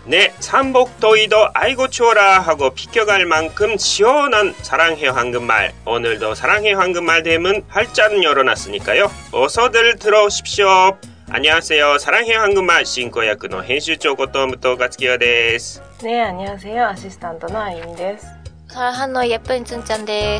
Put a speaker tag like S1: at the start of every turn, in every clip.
S1: 네, 삼복도이도 아이고 추워라 하고 비껴갈 만큼 시원한 사랑해요 한국말. 오늘도 사랑해요 한국말 대문 활짝 열어놨으니까요. 어서들 들어오십시오. 안녕하세요. 사랑해요 한국말 신고야쿠의編集長こと武藤勝清です。
S2: 네, 안녕하세요. 아시스탄트のあゆみです。
S3: 사한의 예쁜 춘짠です。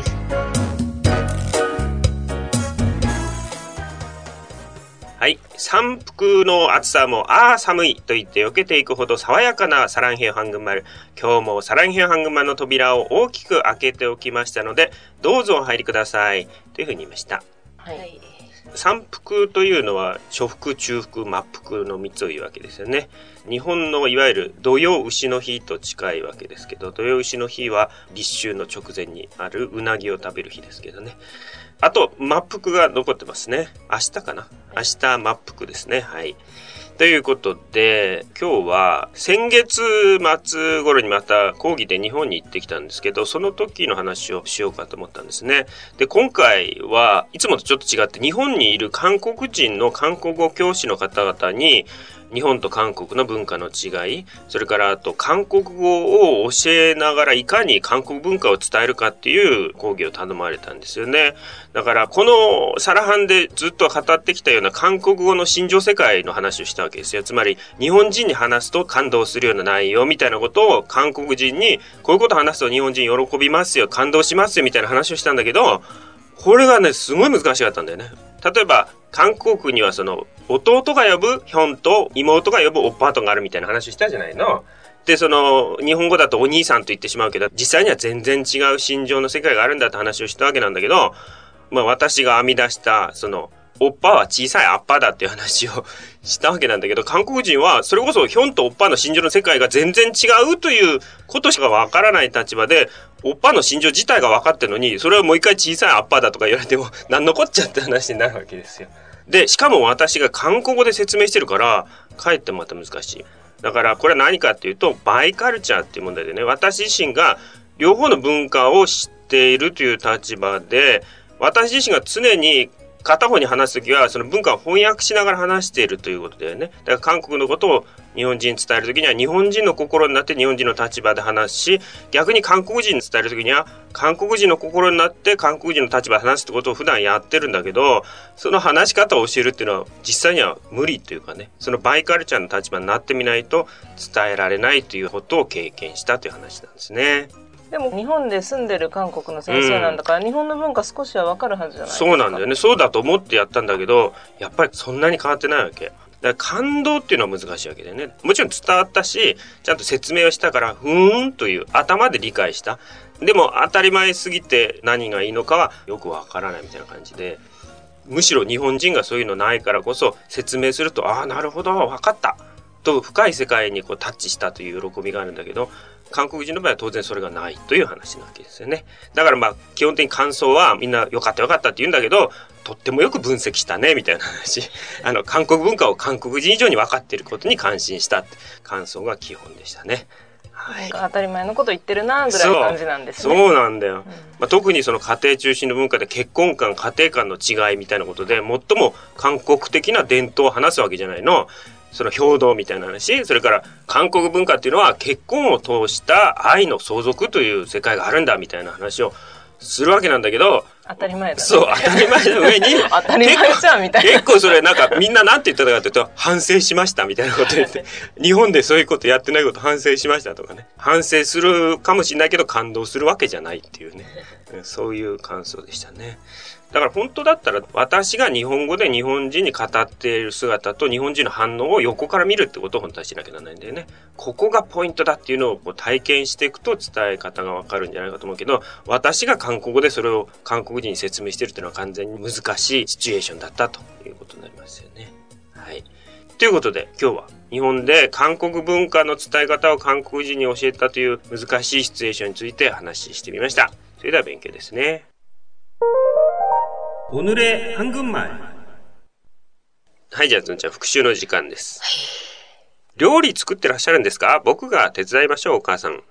S1: はい、山腹の暑さも寒いと言って避けていくほど爽やかなサランヘヨハングマル。今日もサランヘヨハングマルの扉を大きく開けておきましたので、どうぞお入りくださいというふうに言いました。
S2: はい。
S1: 山腹というのは初腹、中腹、末腹の3つを言うわけですよね。日本のいわゆる土用丑の日と近いわけですけど、土用丑の日は立秋の直前にあるうなぎを食べる日ですけどね。あと末腹が残ってますね。明日かな。明日末腹ですね。はい。ということで、今日は先月末頃にまた講義で日本に行ってきたんですけど、その時の話をしようかと思ったんですね。で、今回はいつもとちょっと違って、日本にいる韓国人の韓国語教師の方々に、日本と韓国の文化の違い、それからあと韓国語を教えながらいかに韓国文化を伝えるかっていう講義を頼まれたんですよね。だからこのサラハンでずっと語ってきたような韓国語の心情世界の話をしたわけですよ。つまり日本人に話すと感動するような内容みたいなことを韓国人にこういうことを話すと日本人喜びますよ、感動しますよみたいな話をしたんだけど、これがねすごい難しかったんだよね。例えば韓国にはその弟が呼ぶヒョンと妹が呼ぶオッパートがあるみたいな話をしたじゃないの。で、その日本語だとお兄さんと言ってしまうけど、実際には全然違う心情の世界があるんだって話をしたわけなんだけど、まあ私が編み出したそのオッパは小さいアッパだっていう話をしたわけなんだけど、韓国人はそれこそヒョンとオッパの心情の世界が全然違うということしかわからない立場で、オッパの心情自体が分かってるのに、それをもう一回小さいアッパーだとか言われても何のこっちゃって話になるわけですよ。で、しかも私が韓国語で説明してるから、かえってまた難しい。だからこれは何かっていうと、バイカルチャーっていう問題でね、私自身が両方の文化を知っているという立場で、私自身が常に片方に話すときはその文化を翻訳しながら話しているということだよね。だから韓国のことを日本人に伝えるときには日本人の心になって日本人の立場で話すし、逆に韓国人に伝えるときには韓国人の心になって韓国人の立場で話すってことを普段やってるんだけど、その話し方を教えるっていうのは実際には無理というかね、そのバイカルチャーの立場になってみないと伝えられないということを経験したという話なんですね。
S2: でも日本で住んでる韓国の先生なんだから、日本の文化少しは分かるはずじゃないですか。
S1: そうなんだよね。そうだと思ってやったんだけど、やっぱりそんなに変わってないわけ。だから感動っていうのは難しいわけだよね。もちろん伝わったし、ちゃんと説明をしたから、ふーんという頭で理解した。でも当たり前すぎて何がいいのかはよくわからないみたいな感じで、むしろ日本人がそういうのないからこそ説明すると、ああなるほど分かったと深い世界にこうタッチしたという喜びがあるんだけど、韓国人の場合は当然それがないという話なわけですよね。だからまあ基本的に感想はみんなよかったよかったって言うんだけど、とってもよく分析したねみたいな話。韓国文化を韓国人以上に分かっていることに感心したって感想が基本でしたね。
S2: はい、当たり前のこと言ってるなぐらいの感じなんですね。
S1: そうなんだよ。まあ、特にその家庭中心の文化で結婚観、家庭観の違いみたいなことで最も韓国的な伝統を話すわけじゃないの。その平等みたいな話、それから韓国文化っていうのは結婚を通した愛の相続という世界があるんだみたいな話をするわけなんだけど、
S2: 当たり前だね。
S1: そう、当たり前の上に
S2: 当たり前じゃんみたいな。
S1: 結構それなんかみんななんて言ったかというと、反省しましたみたいなこと言って、日本でそういうことやってないこと反省しましたとかね、反省するかもしれないけど感動するわけじゃないっていうね、そういう感想でしたね。だから本当だったら私が日本語で日本人に語っている姿と日本人の反応を横から見るってことを本当はしなきゃならないんだよね。ここがポイントだっていうのをこう体験していくと伝え方がわかるんじゃないかと思うけど、私が韓国語でそれを韓国人に説明してるっていうのは完全に難しいシチュエーションだったということになりますよね。はい。ということで今日は日本で韓国文化の伝え方を韓国人に教えたという難しいシチュエーションについて話してみました。それでは勉強ですね。오늘의 한국말。はい、じゃあずんちゃん復習の時間です。料理作ってらっしゃるんですか？僕が手伝いましょう、お母さん。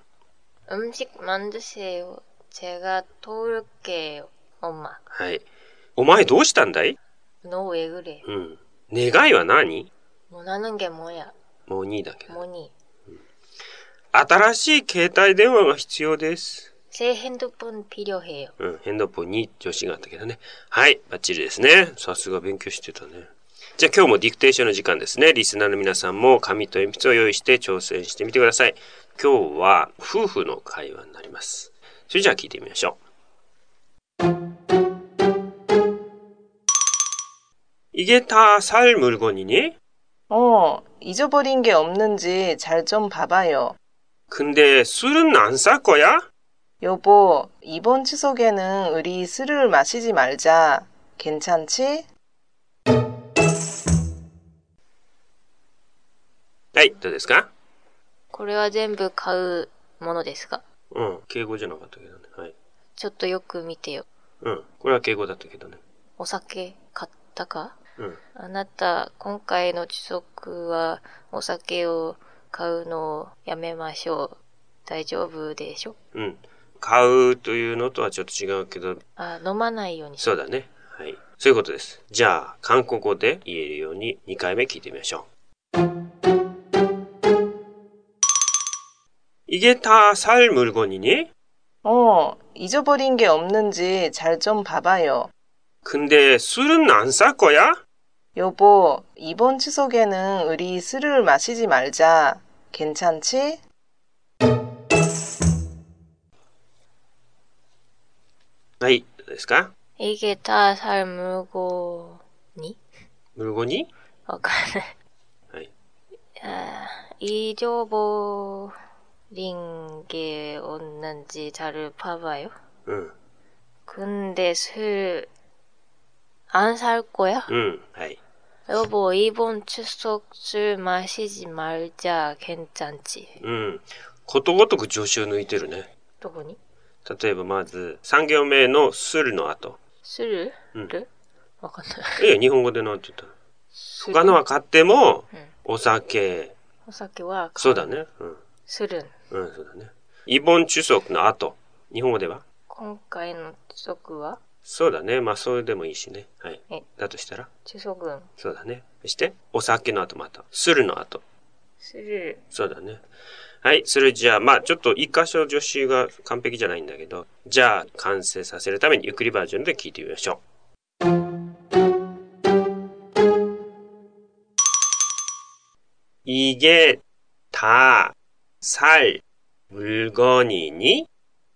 S3: 음식만드세요。제가도울게요、엄마。
S1: はい。お前どうしたんだい？
S3: 너 왜 그래？
S1: 願いは何？
S3: 원하는 게 뭐야？
S1: もう2だけど。
S3: 뭐니？
S1: 新しい携帯電話が必要です。
S3: 새 핸드폰 필요해요.
S1: ヘンドポンに助詞があったけどね。はい、バッチリですね。さすが勉強してたね。じゃあ今日もディクテーションの時間ですね。リスナーの皆さんも紙と鉛筆を用意して挑戦してみてください。今日は夫婦の会話になります。それじゃあ聞いてみましょう。이게 다 살 물건이니?
S2: 잊어버린 게 없는지 잘 좀 봐봐요.
S1: 근데 술은 안 살 거야?
S2: 여보, 이번 추석에는 우리 술을 마시지 말자. 괜찮지?
S1: はい、どうですか？
S3: これは全部買うものですか？
S1: 敬語じゃなかったけどね。はい。
S3: ちょっとよく見てよ。
S1: これは敬語だったけどね。
S3: お酒買ったか？
S1: うん。
S3: あなた、今回の時速はお酒を買うのをやめましょう。大丈夫でしょ？
S1: 買うというのとはちょっと違うけど。
S3: 飲まないように。
S1: そうだね。はい。そういうことです。じゃあ、韓国語で言えるように2回目聞いてみましょう。이게 다 살 물건이니?
S2: 잊어버린 게 없는지 잘 좀 봐봐요.
S1: 근데 술은 안 살 거야?
S2: 여보, 이번 추석에는 우리 술을 마시지 말자. 괜찮지?
S1: はい、どうですか？
S3: 이게 다 살 물건이?
S1: 물건이?
S3: わかんない。
S1: はい。
S3: 잊어버린 게 없는지 잘 봐봐요. 근데 술 안 살 거야?
S1: はい。
S3: 여보, 이번 추석 술 마시지 말자. 괜찮지?
S1: ことごとく助詞を抜いてるね。
S3: どこに？
S1: 例えばまず3行目のするの後。
S3: する？わかんない。
S1: 日本語でなんて言ったの？他のは買っても、お酒。
S3: お酒は
S1: そうだね。
S3: する。
S1: そうだね。이번 추석の後。日本語では？
S3: 今回の추석は？
S1: そうだね。まあそれでもいいしね。はい。だとしたら？
S3: 추석。
S1: そうだね。そして、お酒の後また。するの後。
S3: する。そうだね。
S1: はい。それじゃあ、まあちょっと一箇所助詞が完璧じゃないんだけど、じゃあ完成させるためにゆっくりバージョンで聞いてみましょう。이게 다 살 물건이니?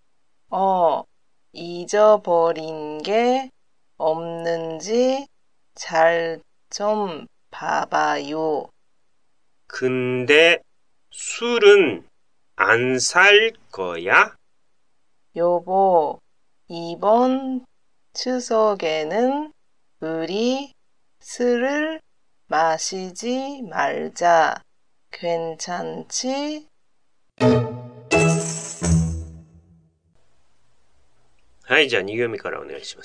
S2: 잊어버린 게 없는지 잘 좀 봐봐요.
S1: 근데 술은 안 살 거야?
S2: 여보, 이번 추석에는 우리 술을 마시지 말자. 괜찮지? はい、じゃあ2行目からお願いします。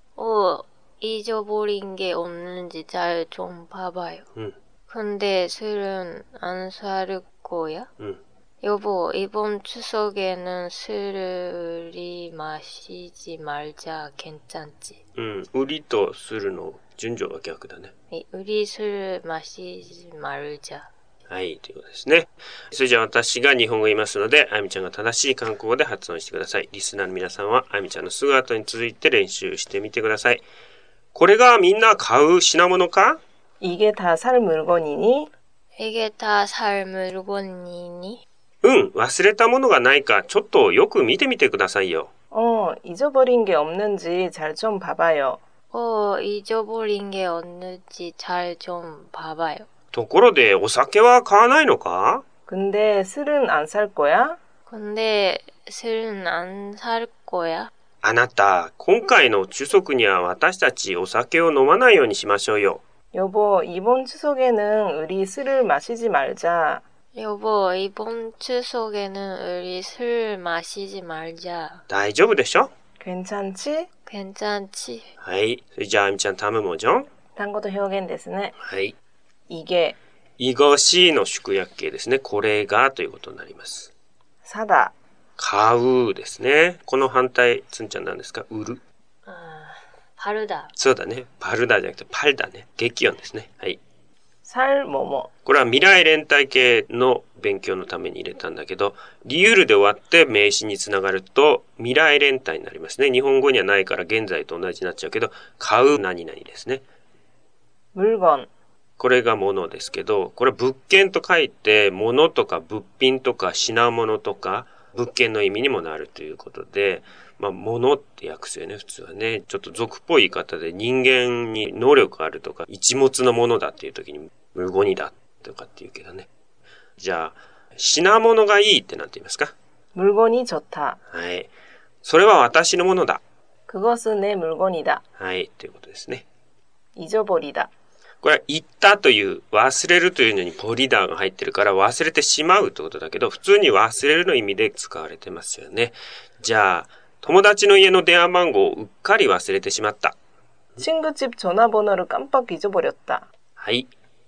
S3: 잊어버린 게 없는지 잘 좀 봐봐요. 근데 술은 안 살 거야? 여보, 이번 추석에는 술을 마시지 말자. 괜찮지?
S1: 우리とするの順序は逆だね。
S3: 우리 술 마시지 말자.
S1: はい、ということですね。それじゃあ私が日本語を言いますので、あゆみちゃんが正しい韓国語で発音してください。リスナーの皆さんは、あゆみちゃんのすぐ後に続いて練習してみてください。これがみんな買う品物か？
S2: 이게 다 살 물건이니?
S3: 이게 다 살 물건이니?
S1: 忘れたものがないか、ちょっとよく見てみてくださいよ。
S2: 잊어버린 게 없는지 잘 좀 봐봐요.
S3: 잊어버린 게 없는지 잘 좀 봐봐요.
S1: ところで、お酒は買わないのか？
S2: 근데 술은 안 살 거야?
S3: 근데 술은 안 살 거야?
S1: あなた、今回の추석には私たちお酒を飲まないようにしましょうよ。
S2: 여보, 이번 추석에는 우리 술을 마시지 말자.
S3: 여보, 이번 추석에는 우리 술 마시지 말자.
S1: 大丈夫でしょ？
S2: 괜찮지?
S3: 괜찮지?
S1: はい。それじゃあ、あみちゃん、タムもじゃん。
S2: 単語と表現ですね。
S1: はい。
S2: 이게、
S1: 이것이の縮約形ですね。これがということになります。
S2: 사다、
S1: 買うですね。この反対、つんちゃんなんですか？売る。
S3: パルダ。
S1: そうだね。パルダじゃなくてパルダね。激音ですね。はい。
S2: 살 뭐뭐。
S1: これは未来連帯形の勉強のために入れたんだけど、リユールで終わって名詞につながると未来連帯になりますね。日本語にはないから現在と同じになっちゃうけど、買う何々ですね。
S2: 물건。
S1: これが物ですけど、これは物件と書いて、物とか物品とか品物とか物件の意味にもなるということで、物って訳すよね、普通はね。ちょっと俗っぽい言い方で人間に能力あるとか、一物のものだっていう時に、無語にだとかって言うけどね。じゃあ、品物がいいってなんて言いますか？
S2: 물건이 좋다。
S1: はい。それは私のものだ。
S2: 그것은 내 물건이다。
S1: はい、ということですね。
S2: 잊어버리다。
S1: これは言ったという、忘れるというのにポリダーが入ってるから忘れてしまうってことだけど、普通に忘れるの意味で使われてますよね。じゃあ、友達の家の電話番号をうっかり忘れてしまった。
S2: 친구집 전화번호를 깜빡 잊어버렸다。
S1: はい。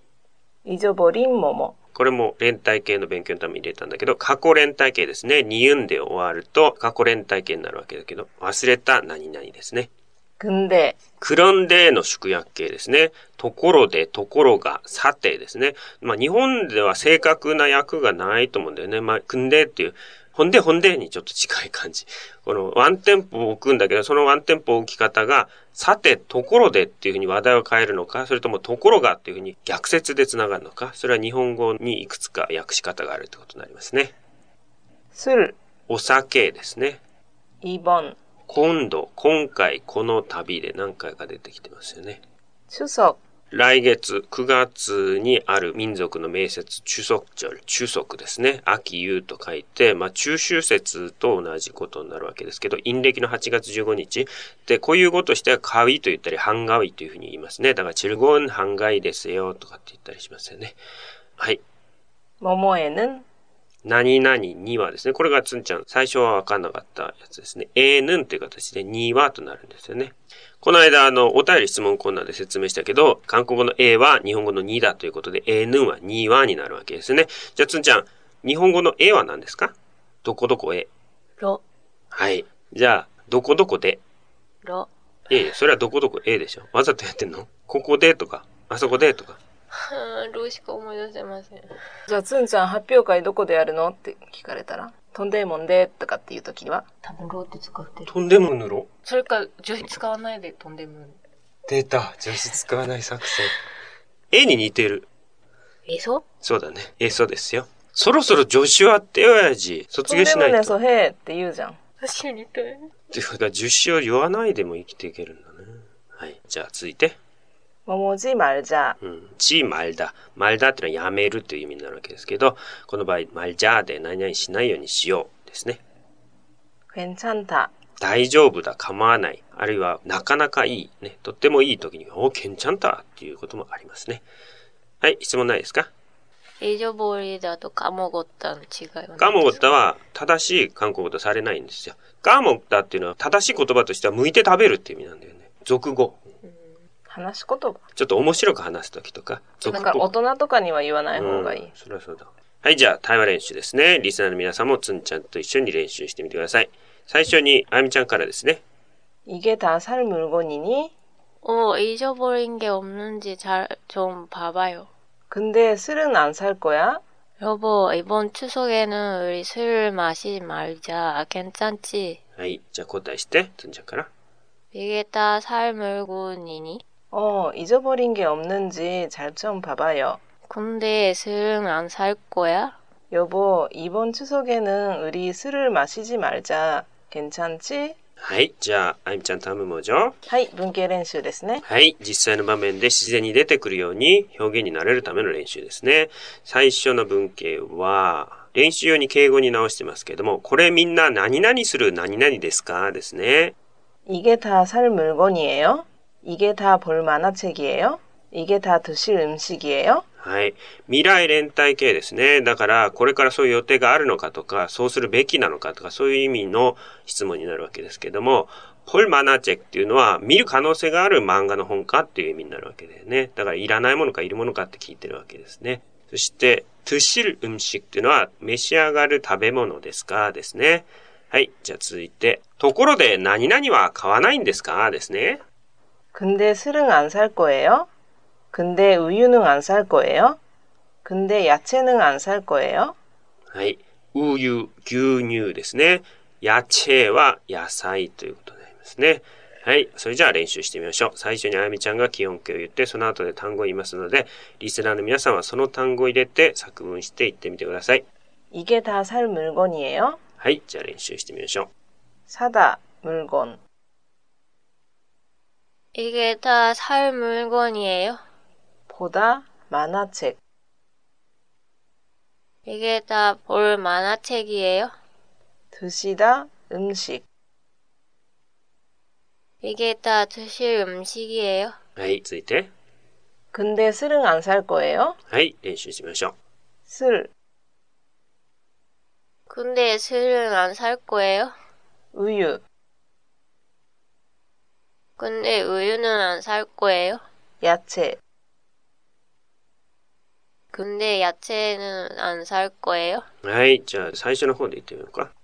S2: 잊어버린 뭐뭐。
S1: これも連帯形の勉強のために入れたんだけど、過去連帯形ですね。にうんで終わると過去連帯形になるわけだけど、忘れた何々ですね。
S2: 근데。
S1: 그런데の縮約形ですね。ところで、ところが、さてですね。日本では正確な訳がないと思うんだよね。근데っていう、ほんでにちょっと近い感じ。このワンテンポを置くんだけど、そのワンテンポ置き方が、さて、ところでっていうふうに話題を変えるのか、それともところがっていうふうに逆説でつながるのか、それは日本語にいくつか訳し方があるってことになりますね。
S2: 술。
S1: お酒ですね。
S2: 이번。
S1: 今回、この旅で何回か出てきてますよね。
S2: 추석。
S1: 来月9月にある民族の名節、中足ですね。秋夕と書いて、中秋節と同じことになるわけですけど、陰暦の8月15日。で、こういう語としては、カウイと言ったり、ハンガウイというふうに言いますね。だから、チルゴンハンガイですよ、とかって言ったりしますよね。はい。
S2: 뭐뭐에는。
S1: 何々にはですね、これがつんちゃん、最初はわかんなかったやつですね。ぬんという形でにはとなるんですよね。この間、お便り質問コーナーで説明したけど、韓国語のは日本語のにだということで、ぬんはにはになるわけですね。じゃあつんちゃん、日本語のは何ですか？どこどこ
S3: ろ。
S1: はい。じゃあ、どこどこで。
S3: ろ。
S1: それはどこどこでしょ。わざとやってんの？ここでとか、あそこでとか。
S3: ろしか思い出せません。
S2: じゃあつんちゃん発表会どこでやるのって聞かれたら、とんでもんでとかっていうときには、
S3: 多分ろって使ってる。
S1: とんでもぬろ？
S3: それか助詞使わないでとんでも。
S1: 出た。助詞使わない作戦。に似てる。そうだね。そうですよ。そろそろ助詞はってよ、親父。卒業しないと。
S2: とんでもね、へーって言うじゃん。
S3: 確かに似てる。
S1: っていうか、助詞を言わないでも生きていけるんだね。はい。じゃあ続いて。
S2: 뭐뭐지 말자。
S1: 말다。말다ってのはやめるという意味になるわけですけど、この場合、말자で何々しないようにしようですね。
S2: 괜찮다。
S1: 大丈夫だ、構わない。あるいは、なかなかいい。ね。とってもいい時に、괜찮다っていうこともありますね。はい、質問ないですか？
S3: 잊어버리다と까먹었다の違いは何ですか？
S1: 까먹었다は正しい韓国語とされないんですよ。까먹었다っていうのは正しい言葉としては剥いて食べるっていう意味なんだよね。俗語。
S2: 話し言葉。
S1: ちょっと面白く話すときとか。
S2: だから大人とかには言わない方がいい。
S1: そりゃそうだ。はい、じゃあ対話練習ですね。リスナーの皆さんもつんちゃんと一緒に練習してみてください。最初にあゆみちゃんからですね。
S2: 이게 다 살 물건이니?
S3: 잊어버린 게 없는지 좀 봐봐요.
S2: 근데 술은 안 살 거야?
S3: 여보, 이번 추석에는 우리 술 마시지 말자. 괜찮지?
S1: はい、じゃあ答えして、つんちゃんから。
S3: 이게 다 살 물건이니?
S2: 잊어버린 게 없는지 잘 좀 봐봐요.
S3: 근데 술은 안 살 거야?
S2: 여보, 이번 추석에는 우리 술을 마시지 말자. 괜찮지?
S1: はい。じゃあ、あゆみちゃん頼むもじょ。
S2: はい。文系練習ですね。
S1: はい。実際の場面で自然に出てくるように表現になれるための練習ですね。最初の文系は、練習用に敬語に直してますけれども、これみんな何々する何々ですかですね。
S2: 이게 다 살 물건이에요? 이게 다 볼 만화책이에요? 이게 다 드실 음식이에요?
S1: はい。未来連帯形ですね。だから、これからそういう予定があるのかとか、そうするべきなのかとか、そういう意味の質問になるわけですけども、볼 만화책っていうのは、見る可能性がある漫画の本かっていう意味になるわけだよね。だから、いらないものかいるものかって聞いてるわけですね。そして、드실 음식っていうのは、召し上がる食べ物ですかですね。はい。じゃあ続いて、ところで何々は買わないんですかですね。
S2: 근데 술은 안 살 거예요? 근데 우유는 안 살 거예요? 근데 야채는 안 살 거예요?
S1: はい。ウユ、牛乳ですね。野菜は野菜ということになりますね。はい。それじゃあ練習してみましょう。最初にあやみちゃんが基本形を言って、その後で単語を言いますので、リスナーの皆さんはその単語を入れて作文して言ってみてください。
S2: 이게 다 살 물건이에요?
S1: はい。じゃあ練習してみましょう。
S2: 사다, 물건.
S3: 이게 다 살 물건이에요?
S2: 보다, 만화책.
S3: 이게 다 볼 만화책이에요?
S2: 드시다, 음식.
S3: 이게 다 드실 음식이에요?
S1: はい。続いて。
S2: 근데 술은 안 살 거예요?
S1: はい。練習してみましょう。
S2: 술,
S3: 근데 술은 안 살 거예요?
S2: 우유,
S3: 근데 우유는 안 살 거예요?
S2: 야채.
S3: 근데 야채는 안 살 거예요?
S1: はい。じゃあ最初の方で言ってみようか。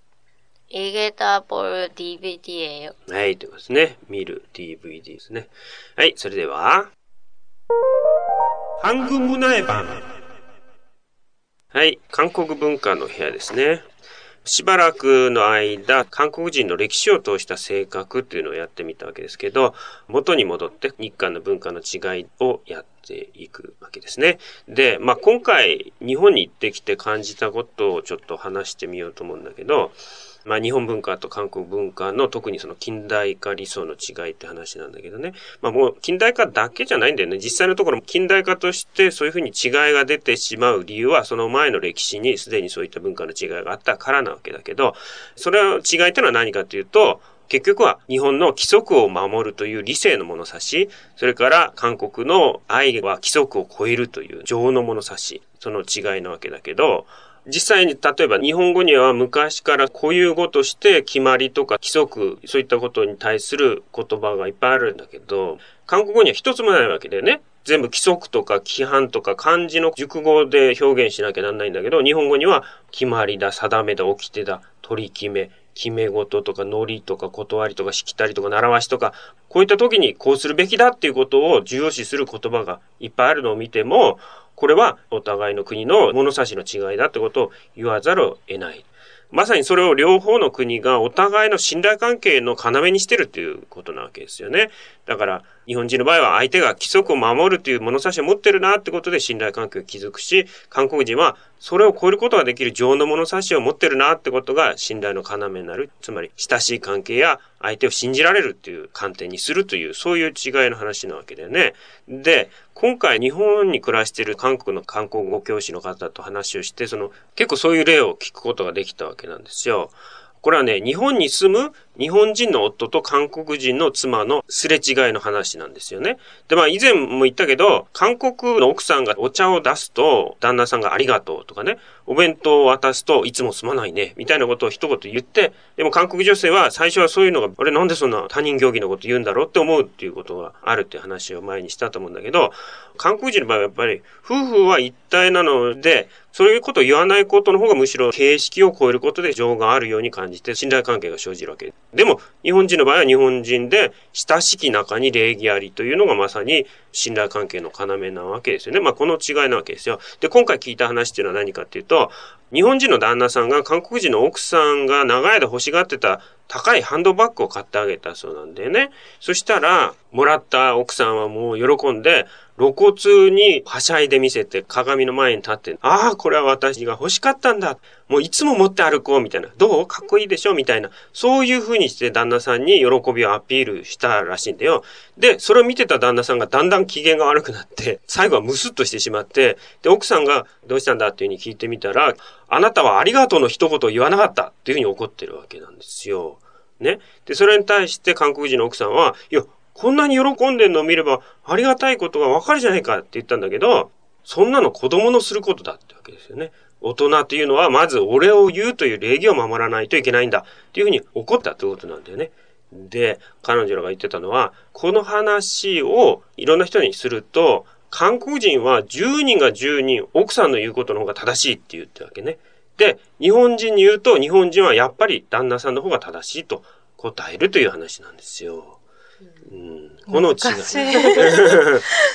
S3: 이게 다 볼 DVD예요.
S1: はい。ということですね。見る DVD ですね。はい。それでは。한국문화의 방。はい。韓国文化の部屋ですね。しばらくの間、韓国人の歴史を通した性格っていうのをやってみたわけですけど、元に戻って日韓の文化の違いをやっていくわけですね。で、今回日本に行ってきて感じたことをちょっと話してみようと思うんだけど、日本文化と韓国文化の特にその近代化理想の違いって話なんだけどね。もう近代化だけじゃないんだよね。実際のところ近代化としてそういうふうに違いが出てしまう理由はその前の歴史にすでにそういった文化の違いがあったからなわけだけど、それの違いってのは何かというと、結局は日本の規則を守るという理性の物差し、それから韓国の愛は規則を超えるという情の物差し、その違いなわけだけど、実際に例えば日本語には昔から固有語として決まりとか規則、そういったことに対する言葉がいっぱいあるんだけど、韓国語には一つもないわけだよね。全部規則とか規範とか漢字の熟語で表現しなきゃなんないんだけど、日本語には決まりだ、定めだ、掟だ、取り決め、決め事とかノリとか断りとかしきたりとか習わしとか、こういった時にこうするべきだっていうことを重要視する言葉がいっぱいあるのを見ても、これはお互いの国の物差しの違いだってことを言わざるを得ない。まさにそれを両方の国がお互いの信頼関係の要にしてるっていうことなわけですよね。だから日本人の場合は相手が規則を守るという物差しを持ってるなってことで信頼関係を築くし、韓国人はそれを超えることができる情の物差しを持ってるなってことが信頼の要になる。つまり親しい関係や相手を信じられるっていう観点にするという、そういう違いの話なわけだよね。で、今回日本に暮らしている韓国の韓国語教師の方と話をして、結構そういう例を聞くことができたわけなんですよ。これはね、日本に住む日本人の夫と韓国人の妻のすれ違いの話なんですよね。で、以前も言ったけど、韓国の奥さんがお茶を出すと、旦那さんがありがとうとかね、お弁当を渡すといつもすまないね、みたいなことを一言言って、でも韓国女性は最初はそういうのが、あれなんでそんな他人行儀のこと言うんだろうって思うっていうことがあるっていう話を前にしたと思うんだけど、韓国人の場合はやっぱり夫婦は一体なので、そういうことを言わないことの方がむしろ形式を超えることで情があるように感じて信頼関係が生じるわけ。でも日本人の場合は日本人で親しき中に礼儀ありというのがまさに信頼関係の要なわけですよね。この違いなわけですよ。で、今回聞いた話っていうのは何かっていうと、日本人の旦那さんが韓国人の奥さんが長い間欲しがってた高いハンドバッグを買ってあげたそうなんだよね。そしたら、もらった奥さんはもう喜んで、露骨にはしゃいで見せて鏡の前に立って、ああ、これは私が欲しかったんだ。もういつも持って歩こうみたいな。どう？かっこいいでしょみたいな。そういう風にして旦那さんに喜びをアピールしたらしいんだよ。で、それを見てた旦那さんがだんだん機嫌が悪くなって、最後はムスッとしてしまって、で、奥さんがどうしたんだっていう風に聞いてみたら、あなたはありがとうの一言を言わなかったっていう風に怒ってるわけなんですよ。ね。で、それに対して韓国人の奥さんは、いや、こんなに喜んでんのを見ればありがたいことがわかるじゃないかって言ったんだけど、そんなの子供のすることだってわけですよね。大人というのはまずお礼を言うという礼儀を守らないといけないんだっていうふうに怒ったってことなんだよね。で、彼女らが言ってたのは、この話をいろんな人にすると、韓国人は10人が10人奥さんの言うことの方が正しいって言ってるわけね。で、日本人に言うと日本人はやっぱり旦那さんの方が正しいと答えるという話なんですよ。この違い。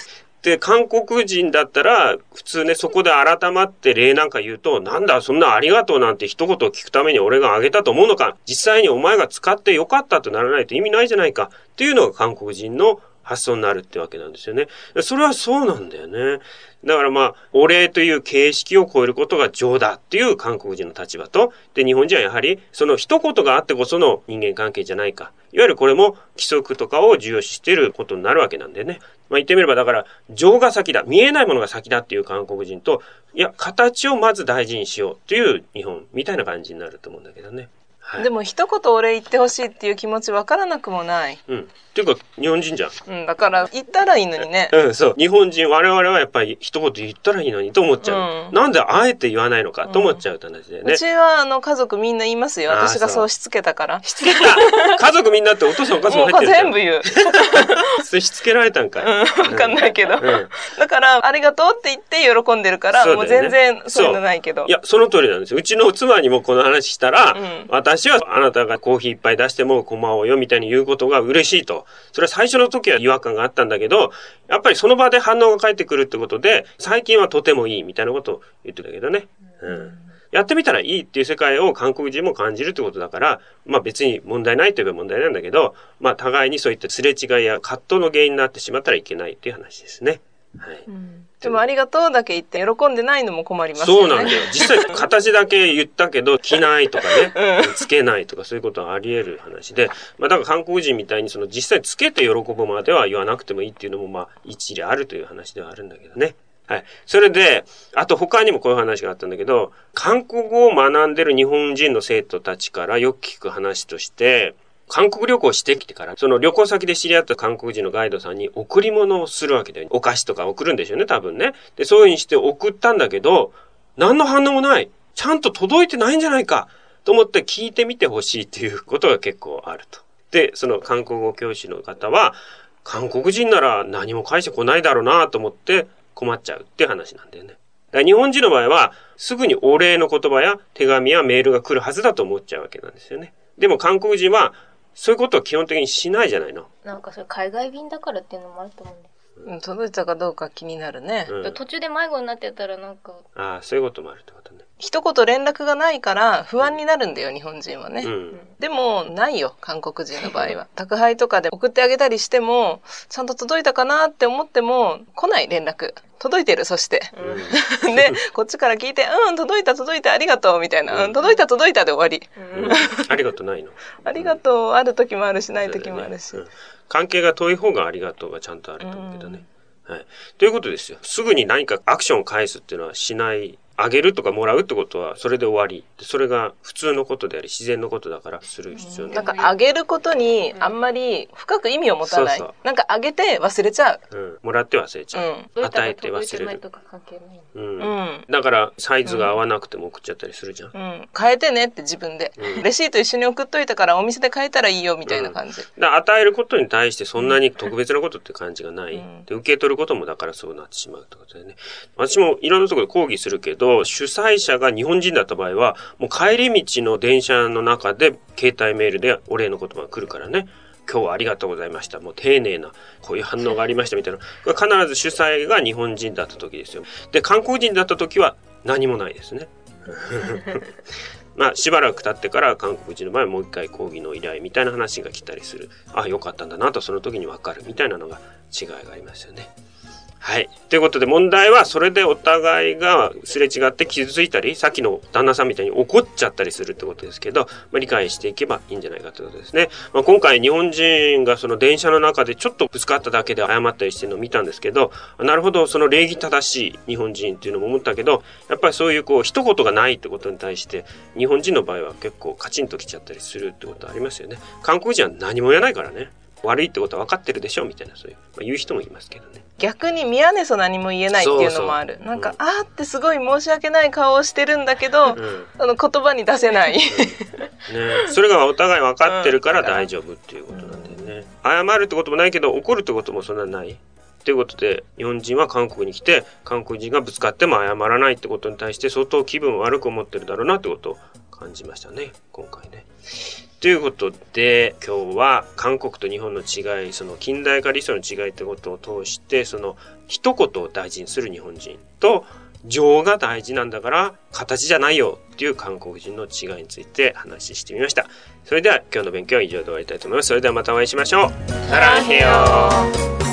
S1: で、韓国人だったら、普通ね、そこで改まって礼なんか言うと、なんだ、そんなありがとうなんて一言聞くために俺があげたと思うのか、実際にお前が使ってよかったとならないと意味ないじゃないか、っていうのが韓国人の発想になるってわけなんですよね。それはそうなんだよね。だからまあ、お礼という形式を超えることが情だっていう韓国人の立場と、で、日本人はやはり、その一言があってこその人間関係じゃないか。いわゆるこれも規則とかを重要視していることになるわけなんでね。まあ言ってみればだから、情が先だ、見えないものが先だっていう韓国人と、いや、形をまず大事にしようっていう日本みたいな感じになると思うんだけどね。はい、
S2: でも一言お礼言ってほしいっていう気持ちわからなくもない。
S1: うん。っていうか、日本人じゃん。
S2: うん、だから言ったらいいのにね。
S1: うん、そう。日本人、我々はやっぱり一言言ったらいいのにと思っちゃう。なんであえて言わないのかと思っちゃうって話だよね。
S2: うちは家族みんな言いますよ。私がそうしつけたから。
S1: しつけた家族みんなってお父さんお母さんも入ってるじゃん。
S2: 全部言う。
S1: それしつけられたんかい。
S2: わかんないけど。だから、ありがとうって言って喜んでるから、もう全然そういうのないけど。
S1: いや、その通りなんですよ。うちの妻にもこの話したら、私はあなたがコーヒー一杯出しても構おうよみたいに言うことが嬉しいと。それは最初の時は違和感があったんだけど、やっぱりその場で反応が返ってくるってことで、最近はとてもいいみたいなことを言ってたけどね。やってみたらいいっていう世界を韓国人も感じるってことだから、まあ別に問題ないといえば問題なんだけど、まあ互いにそういったすれ違いや葛藤の原因になってしまったらいけないっていう話ですね。はい。
S2: でもありがとうだけ言って喜んでないのも困りますよね。
S1: そうなんだよ。実際形だけ言ったけど着ないとかね、つけないとかそういうことはあり得る話で、まあだから韓国人みたいにその実際つけて喜ぶまでは言わなくてもいいっていうのもまあ一理あるという話ではあるんだけどね。はい。それで、あと他にもこういう話があったんだけど、韓国語を学んでる日本人の生徒たちからよく聞く話として、韓国旅行してきてから、その旅行先で知り合った韓国人のガイドさんに贈り物をするわけだよ。お菓子とか送るんでしょうね、多分ね。で、そういう風にして送ったんだけど、何の反応もない。ちゃんと届いてないんじゃないかと思って聞いてみてほしいっていうことが結構あると。で、その韓国語教師の方は、韓国人なら何も返してこないだろうなと思って困っちゃうっていう話なんだよね。だから日本人の場合は、すぐにお礼の言葉や手紙やメールが来るはずだと思っちゃうわけなんですよね。でも韓国人は、そういうことは基本的にしないじゃないの。
S3: なんかそれ海外便だからっていうのもあると思うんで。
S2: 届いたかどうか気になるね。
S3: 途中で迷子になってたらなんか。
S1: ああ、そういうこともあるってことね。
S2: 一言連絡がないから不安になるんだよ、日本人はね。でも、ないよ、韓国人の場合は。宅配とかで送ってあげたりしても、ちゃんと届いたかなって思っても、来ない連絡。届いてる、そして。で、こっちから聞いて、届いた、ありがとう、みたいな。届いたで終わり。
S1: ありがとうないの？
S2: ありがとう、ある時もあるし、ない時もあるし。
S1: 関係が遠い方がありがとうがちゃんとあると思うけどね。はい。ということですよ。すぐに何かアクションを返すっていうのはしない。あげるとかもらうってことはそれで終わり。それが普通のことであり自然のことだからする必要ない。
S2: なんかあげることにあんまり深く意味を持たない。そうそう、なんかあげて忘れちゃう。
S1: もらって忘れちゃう。与えて忘れる。だからサイズが合わなくても送っちゃったりするじゃん。
S2: 変えてねって自分で。レシート一緒に送っといたからお店で変えたらいいよみたいな感じ。
S1: だ与えることに対してそんなに特別なことって感じがない。で受け取ることもだからそうなってしまうってことだよね。私もいろんなところで講義するけど、主催者が日本人だった場合は、もう帰り道の電車の中で携帯メールでお礼の言葉が来るからね。今日はありがとうございました。もう丁寧な、こういう反応がありましたみたいな。これ必ず主催が日本人だった時ですよ。で、韓国人だった時は何もないですね。まあ、しばらく経ってから韓国人の場合はもう一回講義の依頼みたいな話が来たりする。あ、よかったんだなとその時にわかるみたいなのが違いがありますよね。はい。ということで問題はそれでお互いがすれ違って傷ついたり、さっきの旦那さんみたいに怒っちゃったりするってことですけど、まあ、理解していけばいいんじゃないかということですね。まあ、今回日本人がその電車の中でちょっとぶつかっただけで謝ったりしてるのを見たんですけど、なるほど、その礼儀正しい日本人っていうのも思ったけど、やっぱりそういうこう一言がないってことに対して日本人の場合は結構カチンときちゃったりするってことありますよね。韓国人は何も言わないからね。悪いってことは分かってるでしょみたいな、そういう、まあ、言う人もいますけどね。
S2: 逆に宮根そ何も言えないっていうのもある。なんか、あーってすごい申し訳ない顔をしてるんだけど、言葉に出せない。ね、
S1: それがお互い分かってるから大丈夫っていうことなんだよね。謝るってこともないけど怒るってこともそんなないっていうことで、日本人は韓国に来て韓国人がぶつかっても謝らないってことに対して相当気分悪く思ってるだろうなってことを感じましたね、今回ね。ということで、今日は韓国と日本の違い、その近代化理想の違いってことを通して、その一言を大事にする日本人と、情が大事なんだから形じゃないよっていう韓国人の違いについて話してみました。それでは今日の勉強は以上で終わりたいと思います。それではまたお会いしましょう。サランヘヨー。